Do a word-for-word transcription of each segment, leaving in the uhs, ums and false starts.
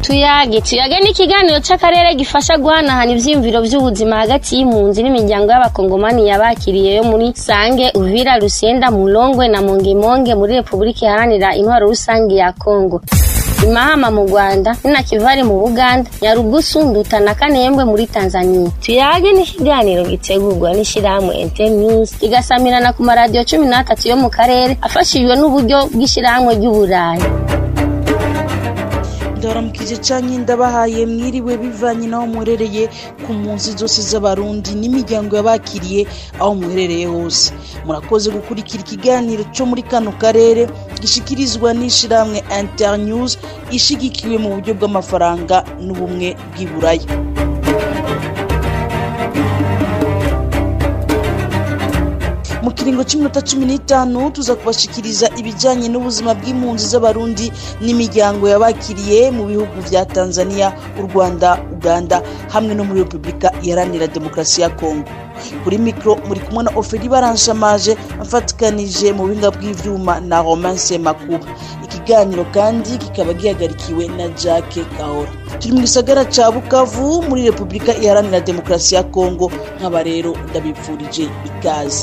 tuyage tuyage ni ikiganiro c'akarere gifasha guhanahana ivyiyumviro vy'ubuzima hagati y'impunzi n'imiryango y'abakongomani yabakiriye yo muri Sange, Uvira, Rusenda, Mulongwe na Mongemonge muri Republika Iharanira Intwaro Rusangi ya Kongo, Imahama mu Rwanda, na Kivari mu Buganda, Nyarugusu, Nduta na Kanembwe muri Tanzania. Tuyage ni ikiganiro gitegurwa n'ishirahamwe Internews kigasamirana ku maradiyo cumi n'atatu yo mu karere afashijwe n'uburyo bw'ishirahamwe ry'Uburayi. Ndaramukije canke ndabahaye mwiriwe bivanye naho mwerereye ku mpunzi zose z'abarundi n'imiryango yabakiriye aho mwerereye hose. Murakoze gukurikira ikiganiro cyo muri kano karere gishikirizwa n'ishirahamwe Internews ishigikiwe mu buryo bw'amafaranga n'ubumwe bw'Iburayi. Mu kiringo cy'iminota cumi n'itanu tuza kubashikiriza ibijanye n'ubuzima bw'impunzi z'abarundi n'imiryango yabakiriye mu bihugu vya Tanzania, u Rwanda, Uganda hamwe no muri Republika Iharanira Demokarasi ya Kongo. Kuri mikro muri kumwe na Oferi Baranshamaje amfatikanije mu buhinga bw'ivyuma na Romance Makuba. Ikiganiro kandi kikaba gihagarikiwe na Jacques Kahora. Turi mu gisagara ca Bukavu muri Republika Iharanira Demokarasi ya Kongo. Nkaba rero ndabipfurije ikaze.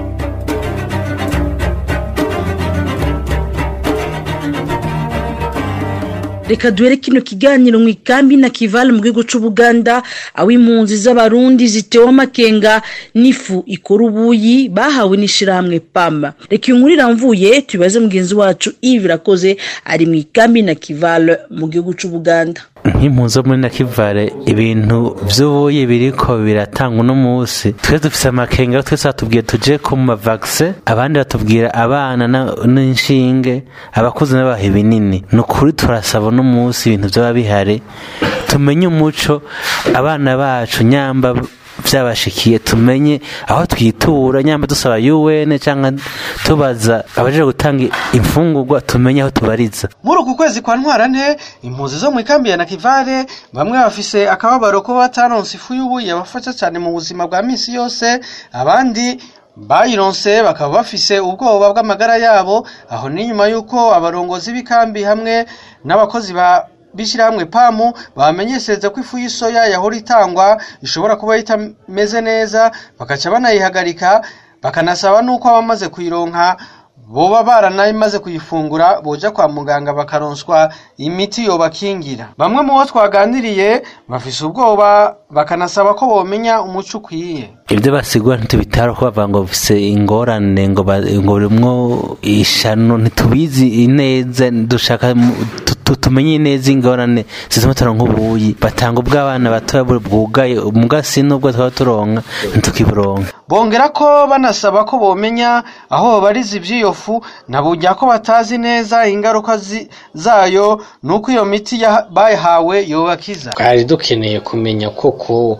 Reka duhere kino kiganiro mu ikambi na Kival mu gihugu c'u Buganda, aho impunzi z'abarundi zitewe amakenga n'ifu ikora ubuyi bahawe n'ishirahamwe P A M. Reka iyo nkuru iramvuye tubibaze mugenzi wacu Yves Rakoze ari mu ikambi na Kival mu gihugu c'u Buganda. Nk'impunzi muri na Kivale ibintu vy'ubuyi biriko biratangwa no musi twe dufise amakenga twese atubwiye tuje ku ma vaccine abandi batubwira abana n'inshinge abakuze n'abahe binini nukuri turasaba no musi ibintu byaba bihari tumenye umuco abana bacu nyamba vyabashikiye tumenye aho twitura nyamba dusaba U N cyangwa tubaza abaje gutanga imfungurwa tumenye aho tubariza. Muri uku kwezi kwa Ntwarante impunzi zo mu ikambi ya Nakivale bamwe bafise akababaro ko bataronse ifu y'ubuyi yabafasha cyane mu buzima bwa misi yose, abandi bayironse bakaba bafise ubwoba bw'amagara yabo. Aho ni nyuma yuko abarongozi b'ikambi hamwe n'abakozi ba bishirahamwe P A M bamenyeseza ko ifu y'isoya yahora itangwa ishobora kuba itameze neza, bakaca banayihagarika, bakanasaba nuko abamaze kuyironka boba baranayimaze kuyifungura boja kwa muganga bakaronswa imiti yo bakingira. Bamwe mu bo twaganiriye bafise ubwoba bakanasaba ko bomenya umuco ukwiye. Ibyo basigwa ntitubitaro ko bava ngo bise ingorane ngo ngo rimwo ishano ntitubizi neza, dushaka tumenye neza ingorane zituma turonka ubuyi batanga ubw'abana batoya bwugaye umugasi nubwo twaba turonka ntukiburonka. Bongera ko banasaba ko bomenya aho bariza ivyo fu nabujya ko batazi neza ingaruka zayo nuko iyo miti bayihawe yobakiza. Twari dukeneye kumenya koko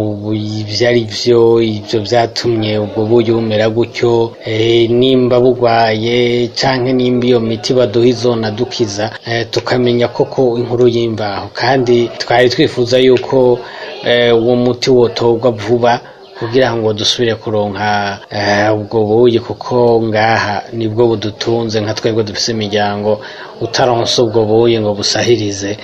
ivyari vyo ivyo vyatumye ubwo buyi bumera gutyo, e, nimba bugwaye canke nimba iyo miti baduha izona dukiza, e, tukamenya koko inkuru y'imbaho. Kandi twari twifuza yuko uwo muti wotorwa vuba kugira ngo dusubire kuronka ubwo buyi, kuko ngaha nibwo budutunze nka twebwe dufise imiryango. Utaronse ubwo buyi ngo busahirize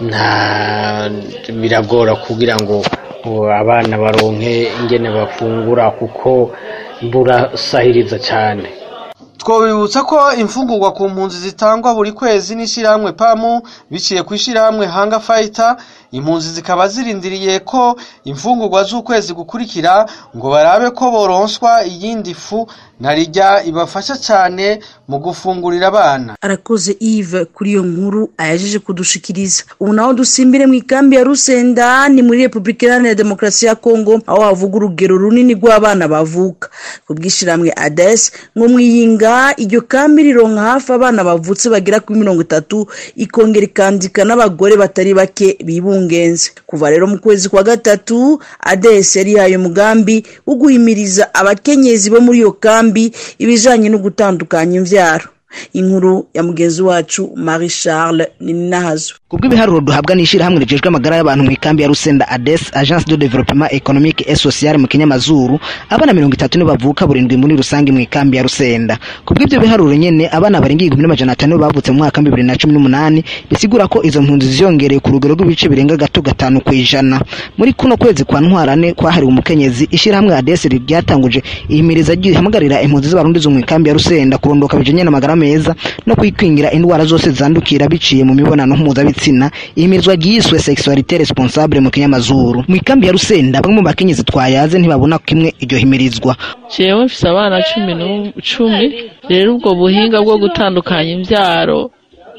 nta biragora kugira ngo abana baronke ingene bafungura kuko burasahiriza cyane. Twobibutsa ko imfungurwa ku mpunzi zitangwa buri kwezi n'ishirahamwe P A M biciye ku ishirahamwe Hunger Fighter. Impunzi zikaba zirindiriye ko imfungurwa z'ukwezi gukurikira ngo barabe ko boronswa iyindi fu narijya ibafasha cyane mu gufungurira abana. Arakoze Yves kuri iyo nkuru ayajeje kudushikiriza. Ubu naho dusimbire mu ikambi ya Rusenda ni muri Republika Iharanira Demokarasi ya Kongo, aho havuga urugero runini rw'abana bavuka. Kubwishiramwe A D E S ngo mwiyinga iryo kambi rironka hafi abana bavutse bagira kuri mirongo itatu, ikongera ikandika n'abagore batari bake bibungenze. Kuva rero mu kwezi kwa gatatu A D E S yari yayo mugambi wo guhimiriza abakenyezi bo muri iyo kambi ibijanye no gutandukanya imvyaro. inkuru ya mugenzi wacu Marie Charles Ninahazo. Kubwo ibiharuro duhabwa n'ishira hamwe rijejwe amagara y'abantu mu ikambi ya Rusenda A D E S Agence de Développement Économique et Social mu Kinyamazuru, abana mirongo itatu nibo bavuka burindwi muri rusange mu ikambi ya Rusenda. Kubwo ibyo biharuro nyene abana barenga igihumbi n'amajana atanu bavutse mu mwaka wa bibiri na cumi n'umunani, bisigura ko izo mpunzi ziyongereye ku rugero rw'ibice birenga gato gatanu kwijana. Muri kuno kwezi kwa ntwarane kwahariwe umukenyezi, ishira hamwe A D E S ryatanguje ihimiriza ryihamagarira impunzi z'abarundi zo mu ikambi ya Rusenda kurondoka bijanye n'amagara meza no kwikwingira indwara zose zandukira biciye mu mibonano mpuzabitsina, ihimirizwa ryiswe sexualité responsable mu Kinyamazuru. Mu ikambi ya Rusenda bamwe mu bakenyezi twayaze ntibabona kimwe iryo himirizwa. Jewe mfise abana cumi n'icumi, rero ubwo buhinga bwo gutandukanya imvyaro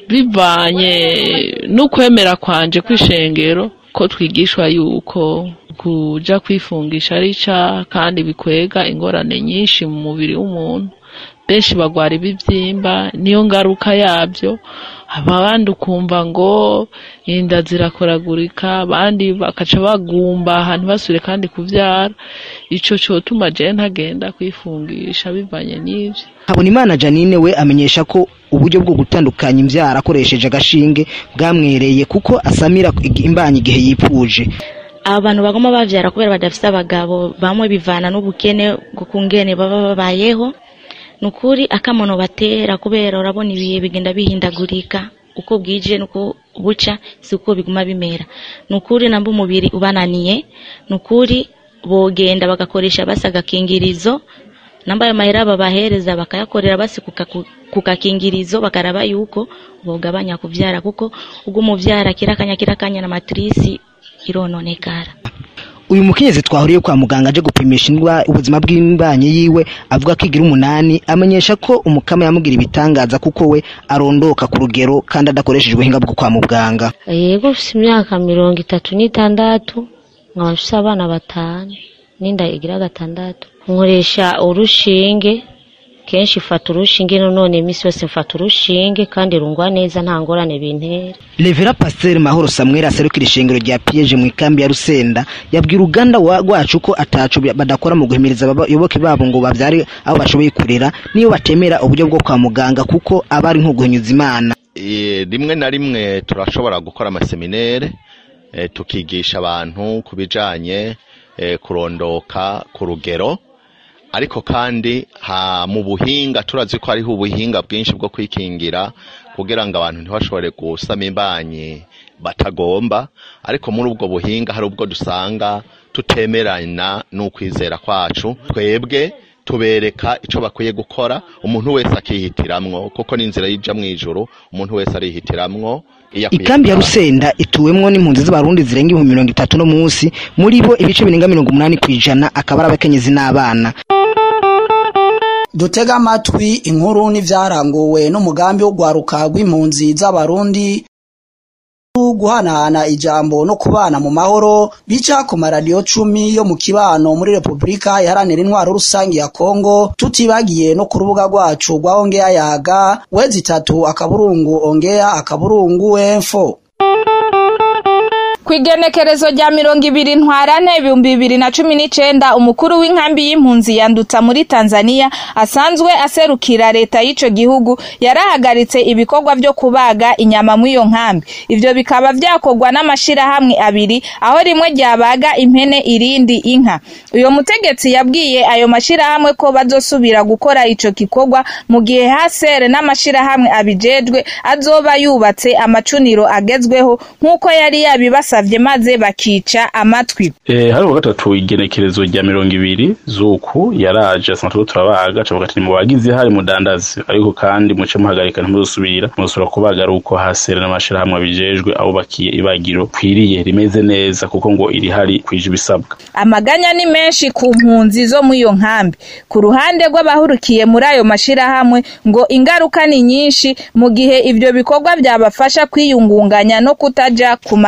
bivanye n'ukwemera kwanje kw'ishengero ko twigishwa yuko kuja kwifungisha ari ca kandi bikwega ingorane nyinshi mu mubiri w'umuntu. Benshi bagwara ibivyimba niyo ngaruka yavyo, abandi ukumva ngo inda zirakoragurika, abandi bakaca bagumba ahantu basubire kandi kuvyara. Ico cotuma je ntagenda kwifungisha bivanye n'ivyo. Habonimana Janine we amenyesha ko uburyo bwo gutandukanya imvyara akoresheje agashinge bwamwereye kuko asamira imbanyi igihe yipfuje. Abantu bagoma bavyara kubera badafite abagabo, bamwe bivana n'ubukene bwo kungene baba babayeho. Nukuri akamono batera kubera urabona ibiye bigenda bihindagurika uko bwije nuko buca siko biguma bimera. Nukuri namba umubiri ubananiye, nukuri bogenda bagakoresha basaga kingirizo, namba ya mahera babahereza bakayakorera basi kukakingirizo bakaraba yuko bogabanya kuvyara kuko ubwo muvyara kirakanya kirakanya na matrisi irononekara. Uyu mukenyezi twahuriye kwa muganga aje gupimisha indwa ubuzima bw'imbanyi yiwe avuga ko igira umunani, amenyesha ko umukama yamugira ibitangaza kuko we arondoka ku rugero kandi adakoresheje ubuhinga bwo kwa muganga. Yego ufite imyaka mirongo itatu n'itandatu, nkaba mfise abana batanu n'inda igira gatandatu. Nkoresha urushinge, kenshi fata urushinge none imisi yose mfata urushinge kandi rungwa neza nta ngorane bintera. Revera Pasteur Mahoro Samuel aserukira ishengero rya Piège mu ikambi ya Rusenda yabwira Uganda rwacu ko atacu badakora mu guhimiriza abayoboke babo ngo bavyare aho bashoboye kurera niyo batemera uburyo bwo kwa muganga kuko abari nko guhinyuza Imana. E, rimwe na rimwe turashobora gukora amaseminaire e, tukigisha abantu kubijanye e, kurondoka ku rugero, ariko kandi ha mu buhinga turazi ko hariho ubuhinga bwinshi bwo kwikingira kugira ngo abantu ntibashobore gusama imbanyi batagomba, ariko muri ubwo buhinga hari ubwo dusanga tutemerana n'ukwizera kwacu. Twebwe tubereka ico bakwiye gukora, umuntu wese akihitiramwo kuko n'inzira yija mu ijuru umuntu wese arihitiramwo. Ikambi ya Rusenda ituwemwo n'impunzi z'abarundi zirenga ibihumbi mirongo itatu no munsi, muri bo ibice birenga mirongo umunani kwijana akaba ari abakenyezi n'abana. Dutega amatwi inkuru n'ivyaranguwe n'umugambi wo gwaruka rw'impunzi z'abarundi guhanahana ijambo no kubana mu mahoro bica ku maradiyo cumi yo mu kibano muri Republika Iharanira Intwaro Rusangi ya Kongo, tutibagiye no ku rubuga rwacu rwa Ongea Yaga wezi tatu akaburungu Ongea akaburungu info. Kwigenekerezo rya mirongo ibiri ntwarane ibihumbi bibiri na cumi n'icenda, umukuru w'inkambi y'impunzi yandutsa muri Tanzania asanzwe aserukira leta y'ico gihugu yarahagaritse ibikorwa byo kubaga inyama mu iyo nkambi. Ivyo bikaba vyakorwa n'amashira hamwe abiri, aho rimwe ryabaga impene irindi inka. Uyo mutegetsi yabwiye ayo mashira hamwe ko bazosubira gukora ico gikorwa mu gihe hasere n'amashira hamwe abijejwe azoba yubatse amacuniro agezweho nkuko yari yabibasa maze bakica amatwi. Eh hari gatatu igenekerezo rya mirongo ibiri zuku yaraje sanatu turabaga cavuga ati mu bagize hari mudandazi, ariko kandi muce muhagarika ntimuzosubira muzosubira kubaga ruko hasera n'amashira hamwe bijejwe abo bakiye ibagiro kwiriye rimeze neza kuko ngo iri hari kwije bisabwa. Amaganya ni menshi ku mpunzi zo mu iyo nkambi. Ku ruhande rw'abahurukiye muri ayo mashira hamwe ngo ingaruka ni nyinshi mu gihe ivyo bikorwa byabafasha kwiyungunganya no kutaja kumarigara.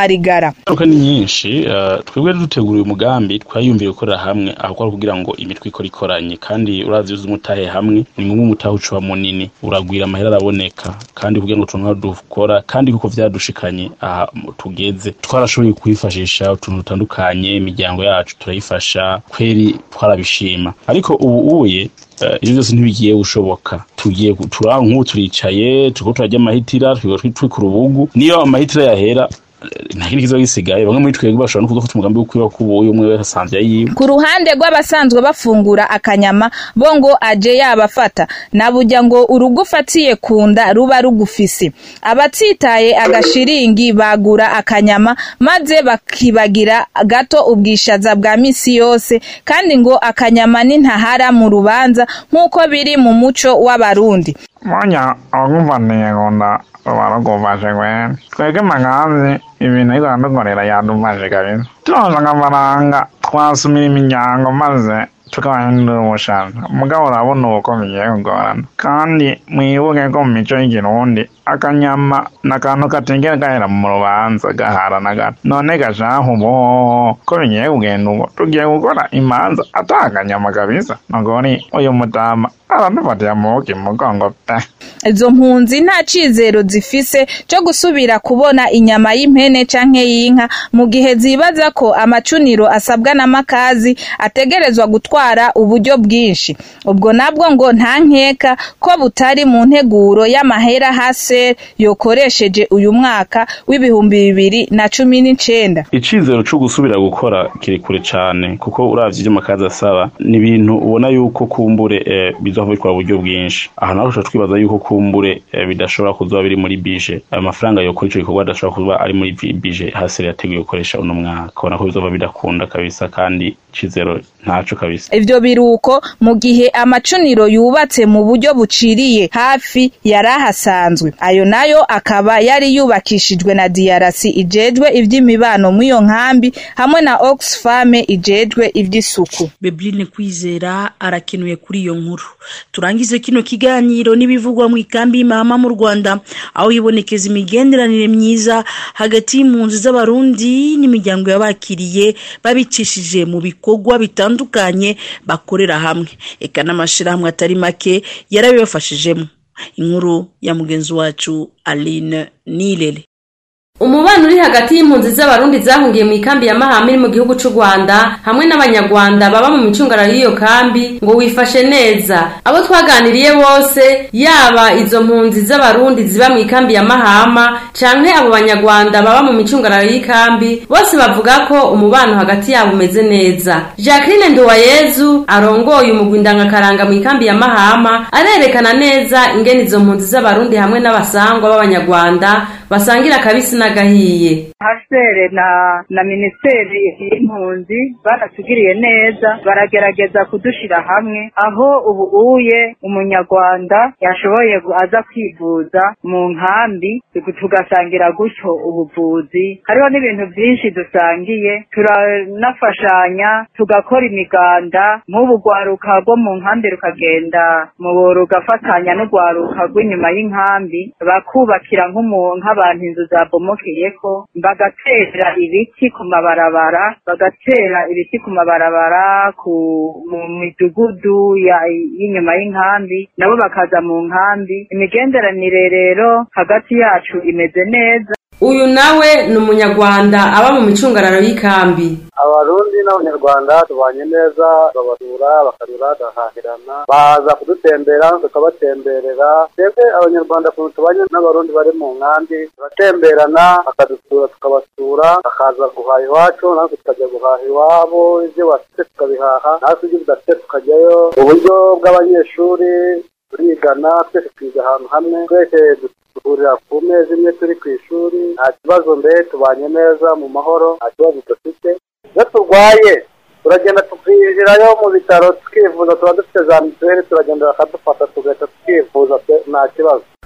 ingaruka ni nyinshi. uh, twebwe duteguriye umugambi twayumviye gukorera hamwe aho kugira ngo imitwe ikora ikoranye, kandi urazi uzi umutahe hamwe ni mu mutahe ucuba munini uragwira amahera araboneka, kandi kugira ngo tuntu dukora kandi kuko vyadushikanye aha tugeze twarashoboye kwifashisha utuntu dutandukanye, imiryango yacu turayifasha kweri twarabishima. Ariko ubu uye ibyo byose ntibigiye gushoboka, tugiye tura nk'ubu turicaye turiko turajya amahitira twikora ku rubugu, niyo amahitira yahera nta kindi kizo gisigaye. Bamwe muri twebwe bashobora no kudufata umugambi wo kwiba kubuye umwe wese asanzwe yiwe. Ku ruhande rw'abasanzwe bafungura akanyama bo ngo aje yabafata nabujya ngo urugufatiye kunda ruba rugufise. Abatsitaye agashiringi bagura akanyama maze bakibagira gato ubwishaza bwa misi yose, kandi ngo akanyama ni ntahara mu rubanza nk'uko biri mu muco w'abarundi. Mwanya agumvaniye ngonda baragofashe gwe twege magazi ibintu igandugorera yadumaje kabisa turonza amafaranga twasumira imiryango maze tukabahindura ubushanga. Mugabo urabona uko bigiye kugorana, kandi mwibuke ko mu mico y'ikirundi akanyama n'akantu katigera gahera mu rubanza gahara na gato. None gashaho bo ko bigiye kugenda uko tugiye gukora imanza atakanyama kabisa. Nagoni uyu mutama aranufatiye amaboko imugongo pe. Izo mpunzi nta cizero zifise cyo gusubira kubona inyama y'impene canke y'inka mu gihe zibaza ko amacuniro asabwa n'amakazi ategerezwa gutwara uburyo bwinshi. Ubwo nabwo ngo nta nkeka ko butari mu nteguro y'amahera hase yokoresheje uyu mwaka w'ibihumbi bibiri na cumi n'icenda. Icizero cyo gusubira gukora kiri kure cyane, kuko uravye ibyo makazi asaba ni ibintu ubona yuko kumbure eh, bizovutwa uburyo bwinshi. Aha naho twibaza yuko kumbure eh, bidashobora kuzoba biri muri bije, ayo mafaranga yo kuri ico gikorwa adashobora kuba ari muri bije hase yateguye gukoresha uno mwaka. Kona ko bizova bidakunda kabisa, kandi icizero ntaco kabisa. Ivyo biruko mu gihe amacuniro yubatse mu buryo buciriye hafi yarahasanzwe. Ayo nayo akaba yari yubakishijwe na D R C ijejwe ivy'imibano mu iyo nkambi hamwe na Oxfam ijejwe ivy'isuku. Bebline Kwizera arakenuye kuri iyo nkuru. Turangize kino kiganiro n'ibivugwa mu ikambi y'Imahama mu Rwanda, aho yibonekeza imigenderanire myiza hagati y'impunzi z'abarundi n'imiryango y'abakiriye babicishije mu bikorwa bitandukanye bakorera hamwe. Eka n'amashirahamwe atari make yarabibafashijemo. Inkuru ya mugenzi wacu Aline Nilele. Umubano uri hagati y'impunzi z'abarundi zahungiye mu ikambi ya Mahama iri mu gihugu cy'u Rwanda hamwe n'abanyarwanda baba mu micungararo y'iyo kambi ngo wifashe neza. Abo twaganiriye bose, yaba izo mpunzi z'abarundi ziba mu ikambi ya Mahama canke abo banyarwanda baba mu micungararo y'ikambi, bose bavuga ko umubano hagati yabo umeze neza. Jacqueline Nduwayezu arongoye umugwi ndangakaranga mu ikambi ya Mahama arerekana neza ingene izo mpunzi z'abarundi hamwe n'abasangwa b'abanyarwanda basangira kabisi na gahiye. Hasere na na ministeri y'impunzi baratugiriye neza, baragerageza kudushira hamwe aho ubu uye umunyarwanda yashoboye aza kwivuza mu nkambi tugasangira gutyo ubuvuzi. Hariho n'ibintu byinshi dusangiye, turanafashanya tugakora imiganda nk'ubu rwaruka rwo mu nkambi rukagenda mu rugafatanya n'urwaruka rw'inyuma y'inkambi bakubakira nk'umuntu abantu inzu zabomokeyeko, bagatera ibiti ku mabarabara bagatera ibiti ku mabarabara ku mu midugudu y'inyuma y'inkambi, nabo bakaza mu nkambi. Imigenderanire rero hagati yacu imeze neza. Uyu nawe ni umunyarwanda aba mu micungararo y'ikambi. Abarundi n'abanyarwanda tubanye neza, babasura bakarura bagahahirana, baza kudutembera tukabatemberera. Twebwe abanyarwanda kuntu tubanye n'abarundi bari mu nkambi turatemberana, bakadusura tukabasura, bakaza guhaha iwacu natwe tukajya guhaha iwabo, ibyo bafite tukabihaha natwe ibyo tudafite tukajyayo. Uburyo bw'abanyeshuri turigana, twese twiga ahantu hamwe, twese duhurira ku meza imwe turi ku ishuri, nta kibazo mbere tubanye neza mu mahoro, nta kibazo dufite. Iyo turwaye turagenda tukinjirayo mu bitaro tukivuza, tuba dufite za mituweli, turagenda bakadufata tugahita tukivuza nta kibazo.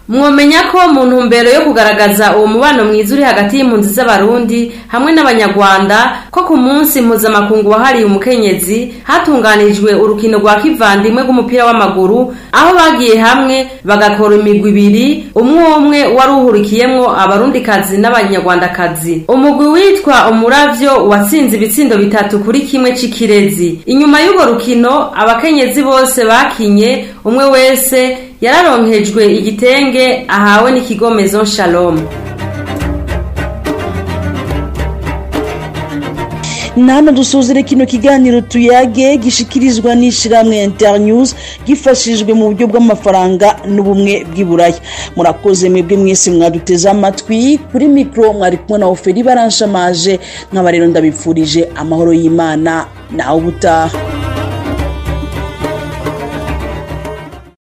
mwomenya ko mu ntumbero yo kugaragaza uwo mubano mwiza uri hagati y'impunzi z'abarundi hamwe n'abanyarwanda ko ku munsi mpuzamakungu wahariye umukenyezi hatunganijwe urukino rwa kivandimwe rw'umupira w'amaguru aho bagiye hamwe bagakora imigwi ibiri umwe umwe wari uhurikiyemwo abarundikazi n'abanyarwandakazi. umugwi witwa umuravyo watsinze ibitsindo bitatu kuri kimwe c'ikirezi. inyuma y'urwo rukino abakenyezi bose bakinye umwe wese yararonkejwe igitenge ahawe n'ikigo Maison Shalom. nano dusuzire kino kiganiro tuyage gishikirizwa n'ishiramwe Internews gifashijwe mu buryo bw'amafaranga n'ubumwe bw'iburaya. murakoze mwebwe mwese mwaduteze amatwi. kuri mikro mwari kumwe na Oferi Baranshamaje nk'abarero ndabipfurije amahoro y'Imana naho ubutaha.